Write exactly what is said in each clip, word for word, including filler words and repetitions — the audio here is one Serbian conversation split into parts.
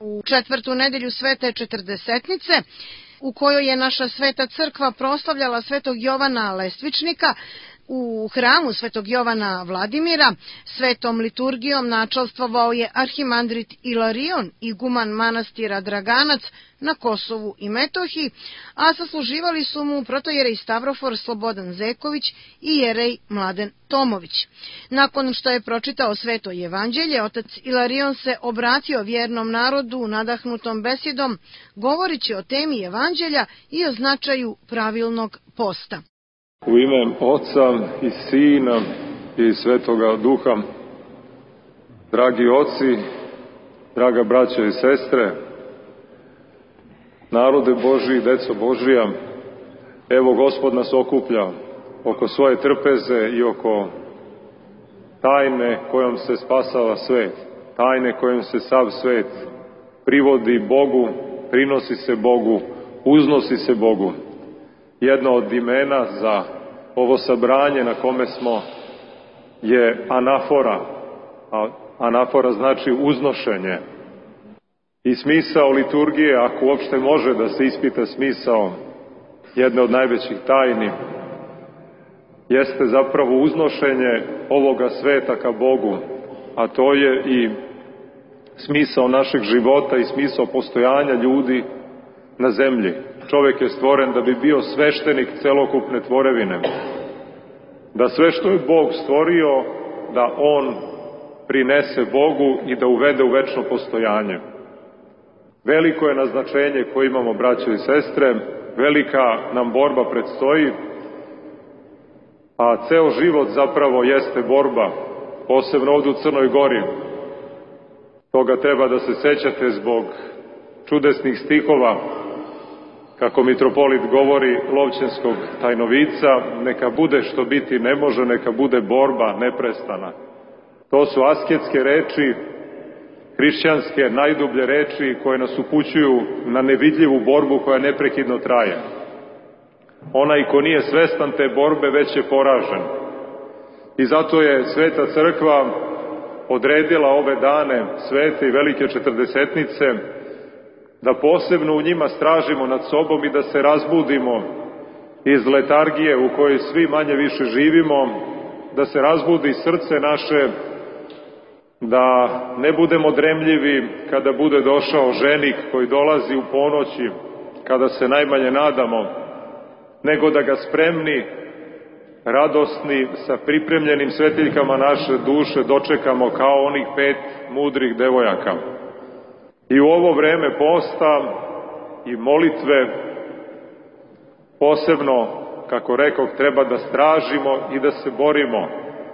u četvrtu nedelju Svete Četrdesetnice, u kojoj je naša Sveta Crkva proslavljala Svetog Jovana Lestvičnika. U hramu Svetog Jovana Vladimira svetom liturgijom načalstvovao je arhimandrit Ilarion, iguman manastira Draganac na Kosovu i Metohiji, a sasluživali su mu protojerej Stavrofor Slobodan Zeković i jerej Mladen Tomović. Nakon što je pročitao Sveto Evanđelje, otac Ilarion se obratio vjernom narodu nadahnutom besedom, govorići o temi Evanđelja i o značaju pravilnog posta. U ime Oca i Sina i Svetoga Duha, dragi oci, draga braća i sestre, narode Božji, deco Božija, evo Gospod nas okuplja oko svoje trpeze i oko tajne kojom se spasava svet, tajne kojom se sav svet privodi Bogu, prinosi se Bogu, uznosi se Bogu. Jedno od imena za ovo sabranje na kome smo je anafora, a anafora znači uznošenje. I smisao liturgije, ako uopšte može da se ispita smisao jedne od najvećih tajni, jeste zapravo uznošenje ovoga sveta ka Bogu, a to je i smisao našeg života i smisao postojanja ljudi na zemlji. Čovjek je stvoren da bi bio sveštenik celokupne tvorevine. Da sve što je Bog stvorio, da on prinese Bogu i da uvede u večno postojanje. Veliko je naznačenje koje imamo, braćo i sestre, velika nam borba predstoji, a ceo život zapravo jeste borba, posebno ovdje u Crnoj Gori. Toga treba da se sećate zbog čudesnih stihova, kako mitropolit govori Lovćenskog tajnovica, neka bude što biti ne može, neka bude borba neprestana. To su asketske reči, hrišćanske najdublje reči koje nas upućuju na nevidljivu borbu koja neprekidno traje. Onaj ko nije svestan te borbe već je poražen. I zato je Sveta Crkva odredila ove dane svete i velike četrdesetnice da posebno u njima stražimo nad sobom i da se razbudimo iz letargije u kojoj svi manje više živimo, da se razbudi srce naše, da ne budemo dremljivi kada bude došao ženik koji dolazi u ponoći, kada se najmanje nadamo, nego da ga spremni, radosni, sa pripremljenim svetiljkama naše duše dočekamo kao onih pet mudrih devojaka. I u ovo vreme posta i molitve posebno, kako rekoh, treba da stražimo i da se borimo.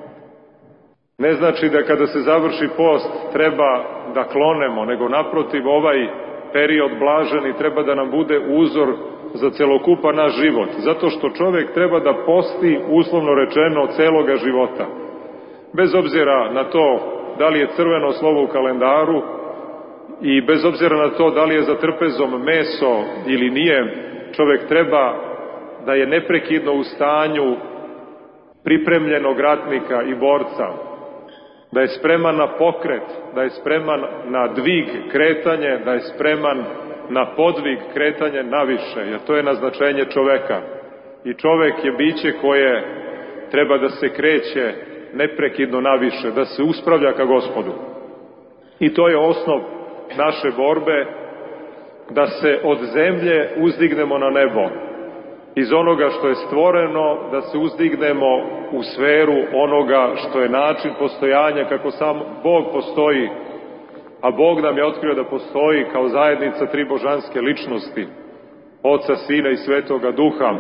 Ne znači da kada se završi post treba da klonemo, nego naprotiv ovaj period blaženi treba da nam bude uzor za celokupan naš život. Zato što čovjek treba da posti, uslovno rečeno, celoga života. Bez obzira na to da li je crveno slovo u kalendaru i bez obzira na to da li je za trpezom meso ili nije, čovjek treba da je neprekidno u stanju pripremljenog ratnika i borca, da je spreman na pokret, da je spreman na dvig, kretanje, da je spreman na podvig, kretanje naviše, jer to je naznačenje čoveka. I čovek je biće koje treba da se kreće neprekidno naviše, da se uspravlja ka Gospodu. I to je osnov naše borbe, da se od zemlje uzdignemo na nebo. Iz onoga što je stvoreno, da se uzdignemo u sferu onoga što je način postojanja, kako sam Bog postoji, a Bog nam je otkrio da postoji kao zajednica tri božanske ličnosti, Oca, Sina i Svetoga Duha.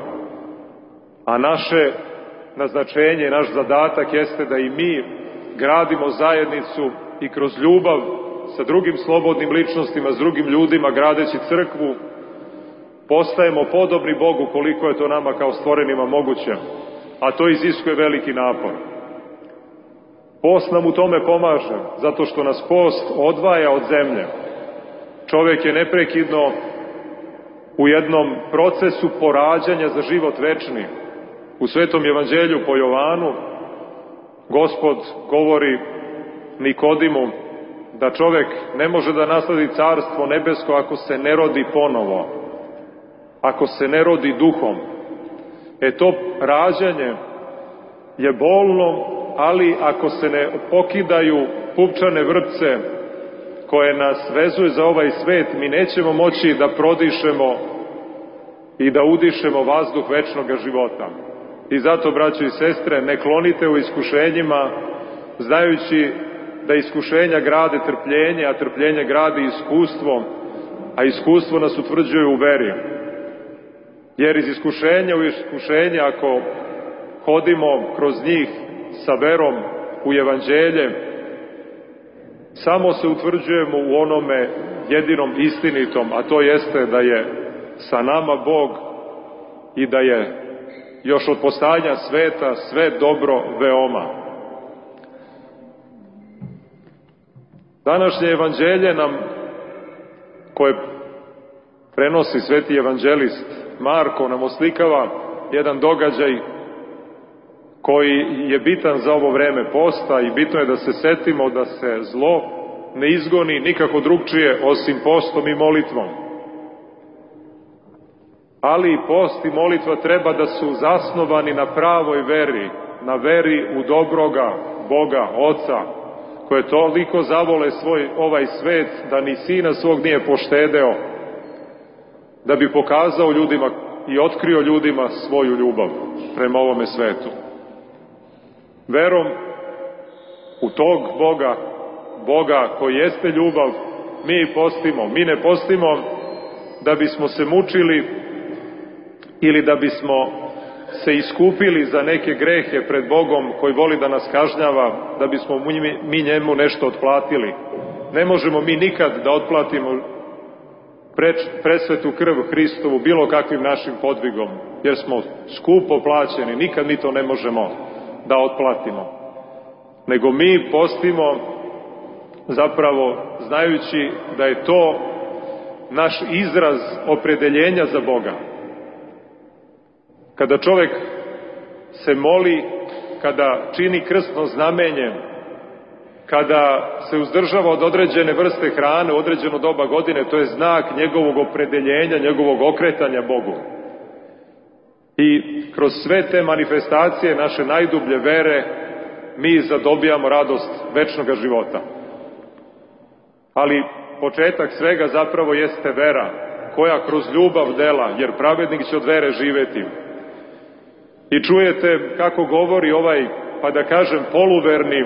A naše naznačenje, naš zadatak jeste da i mi gradimo zajednicu i kroz ljubav sa drugim slobodnim ličnostima, s drugim ljudima, gradeći crkvu, postajemo podobni Bogu koliko je to nama kao stvorenima moguće, a to iziskuje veliki napor. Post nam u tome pomaže, zato što nas post odvaja od zemlje. Čovjek je neprekidno u jednom procesu porađanja za život večni. U Svetom Evanđelju po Jovanu Gospod govori Nikodimu da čovek ne može da nasledi carstvo nebesko ako se ne rodi ponovo, ako se ne rodi duhom. E to rađanje je bolno, ali ako se ne pokidaju pupčane vrpce koje nas vezuju za ovaj svet, mi nećemo moći da prodišemo i da udišemo vazduh večnog života. I zato, braćo i sestre, ne klonite u iskušenjima, znajući da iskušenja grade trpljenje, a trpljenje gradi iskustvo, a iskustvo nas utvrđuje u veri. Jer iz iskušenja u iskušenje, ako hodimo kroz njih sa verom u evanđelje, samo se utvrđujemo u onome jedinom istinitom, a to jeste da je sa nama Bog i da je još od postajanja sveta sve dobro veoma. Današnje evanđelje nam, koje prenosi sveti evanđelist Marko, nam oslikava jedan događaj koji je bitan za ovo vreme posta i bitno je da se setimo da se zlo ne izgoni nikako drugčije osim postom i molitvom. Ali post i molitva treba da su zasnovani na pravoj veri, na veri u dobroga Boga, Oca, koje toliko zavole svoj ovaj svet da ni sina svog nije poštedeo, da bi pokazao ljudima i otkrio ljudima svoju ljubav prema ovome svetu. Verom u tog Boga, Boga koji jeste ljubav, mi postimo. Mi ne postimo da bismo se mučili ili da bismo se iskupili za neke grehe pred Bogom koji voli da nas kažnjava, da bismo mi, mi njemu nešto otplatili. Ne možemo mi nikad da otplatimo pre, presvetu krv Hristovu bilo kakvim našim podvigom, jer smo skupo plaćeni, nikad mi to ne možemo da otplatimo. Nego mi postimo zapravo znajući da je to naš izraz opredeljenja za Boga. Kada čovek se moli, kada čini krstno znamenje, kada se uzdržava od određene vrste hrane u određeno doba godine, to je znak njegovog opredeljenja, njegovog okretanja Bogu. I kroz sve te manifestacije naše najdublje vere mi zadobijamo radost večnog života. Ali početak svega zapravo jeste vera, koja kroz ljubav dela, jer pravednik će od vere živeti. I čujete kako govori ovaj, pa da kažem, poluverni,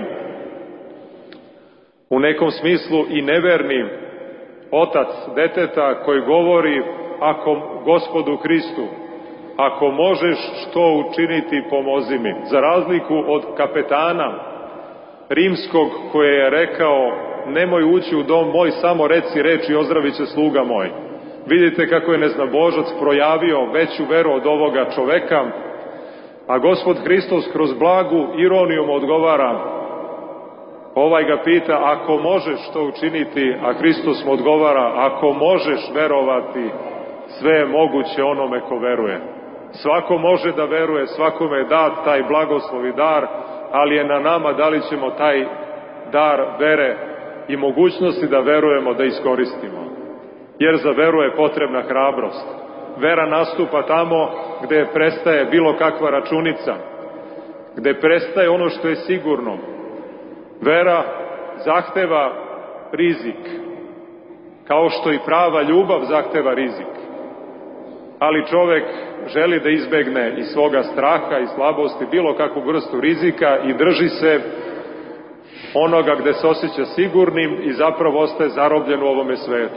u nekom smislu i neverni otac deteta koji govori: ako Gospodu Hristu, ako možeš što učiniti, pomozi mi. Za razliku od kapetana rimskog koji je rekao: nemoj ući u dom moj, samo reci reč i ozdravit će sluga moj. Vidite kako je neznabožac projavio veću veru od ovoga čoveka, a Gospod Hristos kroz blagu ironiju mu odgovara. Ovaj ga pita: ako možeš što učiniti, a Hristos mu odgovara: ako možeš verovati, sve je moguće onome ko veruje. Svako može da veruje, svakome je dat taj blagoslov i dar, ali je na nama da li ćemo taj dar vere i mogućnosti da verujemo da iskoristimo. Jer za veru je potrebna hrabrost. Vera nastupa tamo gde prestaje bilo kakva računica, gde prestaje ono što je sigurno. Vera zahteva rizik, kao što i prava ljubav zahteva rizik. Ali čovek želi da izbegne iz svoga straha i slabosti bilo kakvu vrstu rizika i drži se onoga gde se osjeća sigurnim i zapravo ostaje zarobljen u ovome svetu.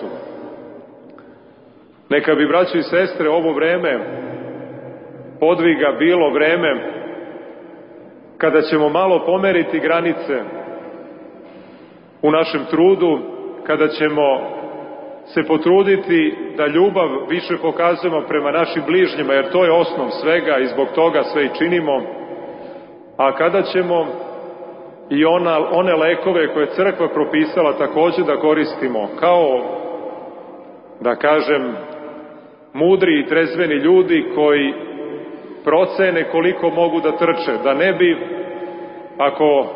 Neka bi, braćo i sestre, ovo vreme podviga bilo vreme kada ćemo malo pomeriti granice u našem trudu, kada ćemo se potruditi da ljubav više pokazujemo prema našim bližnjima, jer to je osnov svega i zbog toga sve i činimo, a kada ćemo i ona, one lekove koje je crkva propisala takođe da koristimo kao, da kažem, mudri i trezveni ljudi koji procene koliko mogu da trče, da ne bi, ako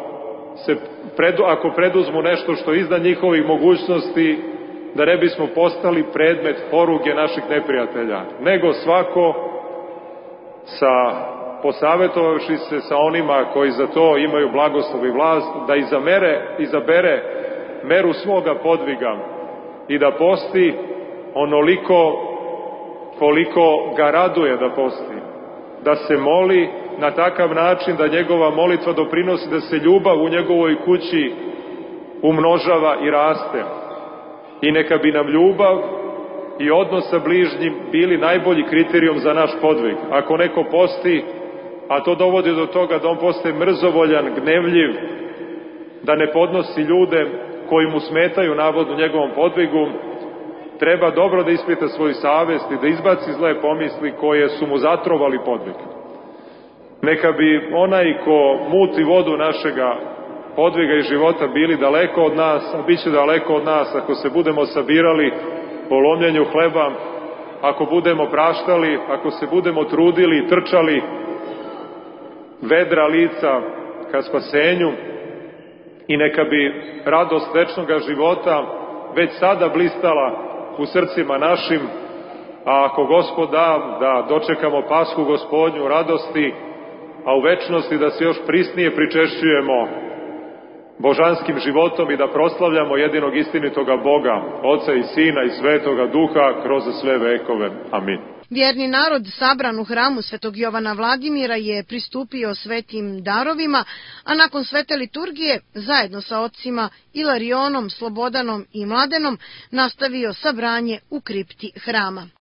se predu, ako preduzmu nešto što je iznad njihovih mogućnosti, da ne bismo postali predmet poruge naših neprijatelja, nego svako sa posavetovavši se sa onima koji za to imaju blagoslov i vlast, da izamere, izabere meru svoga podviga i da posti onoliko koliko ga raduje da posti, da se moli na takav način da njegova molitva doprinosi da se ljubav u njegovoj kući umnožava i raste. I neka bi nam ljubav i odnos sa bližnjim bili najbolji kriterijum za naš podvig. Ako neko posti, a to dovodi do toga da on postaje mrzovoljan, gnevljiv, da ne podnosi ljude koji mu smetaju navodno njegovom podvigu, treba dobro da ispita svoju savest i da izbaci zle pomisli koje su mu zatrovali podvig. Neka bi onaj ko muti vodu našega podviga i života bili daleko od nas, a bit će daleko od nas ako se budemo sabirali po lomljenju hleba, ako budemo praštali, ako se budemo trudili i trčali vedra lica ka spasenju, i neka bi radost večnoga života već sada blistala u srcima našim, a ako Gospod da, da dočekamo Pashu Gospodnju u radosti, a u večnosti da se još prisnije pričešćujemo božanskim životom i da proslavljamo jedinog istinitoga Boga, Oca i Sina i Svetoga Duha kroz sve vekove. Amin. Vjerni narod sabran u hramu Svetog Jovana Vladimira je pristupio svetim darovima, a nakon svete liturgije, zajedno sa ocima Ilarionom, Slobodanom i Mladenom, nastavio sabranje u kripti hrama.